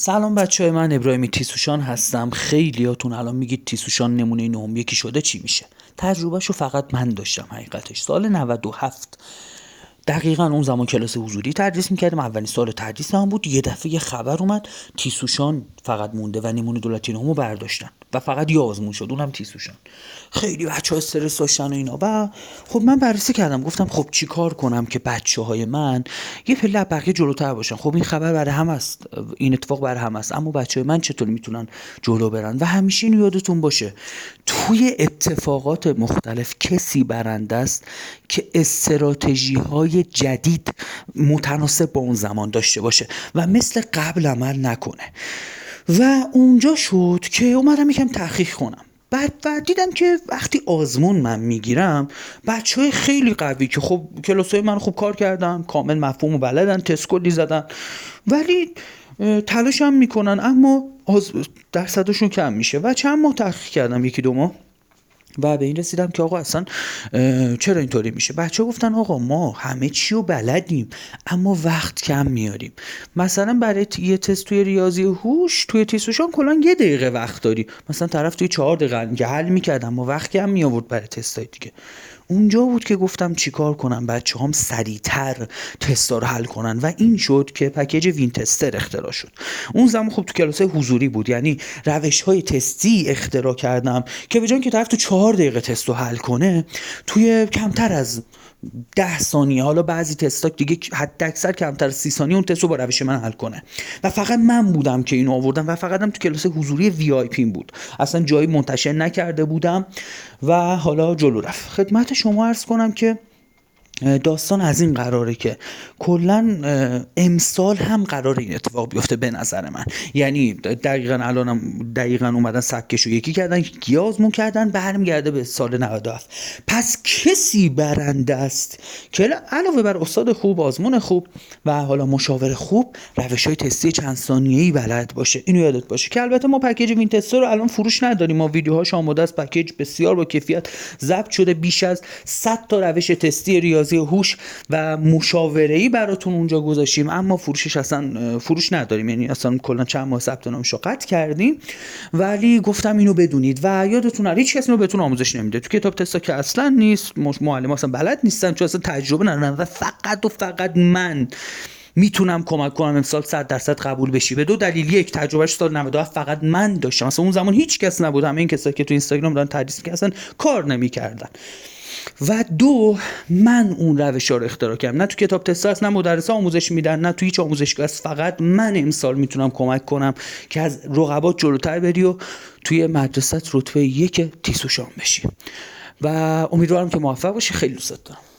سلام بچه‌های، من ابراهیمی تیسوشان هستم. خیلیاتون الان میگید تیسوشان نمونه نهم یکی شده چی میشه؟ تجربهشو فقط من داشتم. حقیقتش سال 97 دقیقاً اون زمان کلاس حضوری تدریس میکردم. اولین سال تدریس هم بود. یه دفعه یه خبر اومد تیسوشان فقط مونده و نمونه دولتی نهمو برداشتن و فقط یه آزمون شد، اونم تیسوشان. خیلی بچه‌ها استرس داشتن و اینا. و خب من بررسی کردم، گفتم خب چی کار کنم که بچه‌های من یه پله بقیه جلوتر باشن. خب این خبر برای هم است، این اتفاق برای هم است، اما بچه‌های من چطور میتونن جلو برن؟ و همیشه اینو یادتون باشه توی اتفاقات مختلف کسی برنده است که استراتژی‌های جدید متناسب با اون زمان داشته باشه و مثل قبل عمل نکنه. و اونجا شد که اومدم یکم تحقیق کنم. بعد دیدم که وقتی آزمون من میگیرم بچهای خیلی قوی که خب کلاسای من خوب کار کردن، کامل مفهوم و بلدن، تست کلی زدن، ولی تلاش هم میکنن اما درصدشون کم میشه. و چند ماه تحقیق کردم، یکی دو ماه، و به این رسیدم که آقا اصلا چرا اینطوری میشه. بچه گفتن آقا ما همه چی رو بلدیم اما وقت کم میاریم. مثلا برای یه تست توی ریاضی هوش توی تیسوشان کلا 1 دقیقه وقت داری، مثلا طرف توی 4 دقیقه حل میکرد اما وقت کم میآورد برای تستای دیگه. اونجا بود که گفتم چیکار کنم بچه هم سریعتر تستا رو حل کنن و این شد که پکیج وینتستر اختراع شد. اون زمان خب تو کلاس حضوری بود، یعنی روش های تستی اختراع کردم که به جای اینکه طرف تو 4 دقیقه تست رو حل کنه توی کمتر از 10 ثانیه، حالا بعضی تستا دیگه حد اکثر کمتر از 30 ثانیه اون تست رو با روش من حل کنه. و فقط من بودم که اینو آوردم و فقط هم تو کلاس حضوری وی آی پی بود، اصلا جایی منتشر نکرده بودم و حالا جلو رفت. خدمت شما عرض کنم که داستان از این قراره که کلا امسال هم قراره این اتفاق بیفته به نظر من. یعنی دقیقاً اومدن سبکشو یکی کردن، یه آزمون کردن، برمیگرده به سال 97. پس کسی برنده است که علاوه بر استاد خوب، آزمون خوب و حالا مشاور خوب، روش‌های تستی چند ثانیه‌ای بلد باشه. اینو یادت باشه که البته ما پکیج وینتستر رو الان فروش نداریم، ما ویدیوهاش آماده است، پکیج بسیار با کیفیت ضبط شده، بیش از 100 تا روش تستی ریاضی هوش و مشاوره‌ای براتون اونجا گذاشتیم، اما فروشش اصلا فروش نداریم، یعنی اصلا کلا چند ماه ثبت نامش رو قطع کردیم. ولی گفتم اینو بدونید و یادتون نره هیچ کس اینو بهتون آموزش نمیده. تو کتاب تستا که اصلا نیست، معلم اصلا بلد نیستن، چون اصلا تجربه ندارن و فقط من میتونم کمک کنم امسال 100% قبول بشی. به 2 دلیل: یک، تجربهش سال 97 فقط من داشتم، مثلا اون زمان هیچ کس نبود، همه این کسایی که تو اینستاگرام دارن تدریس می‌کنن اصلا کار نمی‌کردن. و 2، من اون روش‌ها رو اختراع کردم. نه تو کتاب تست هست، نه مدرسا آموزش میدن، نه تو هیچ آموزشگاه است. فقط من امسال میتونم کمک کنم که از رقبات جلوتر بری و توی مدرسه رتبه 1 تیسوشان بشی. و امیدوارم که موفق باشی. خیلی دوست دارم.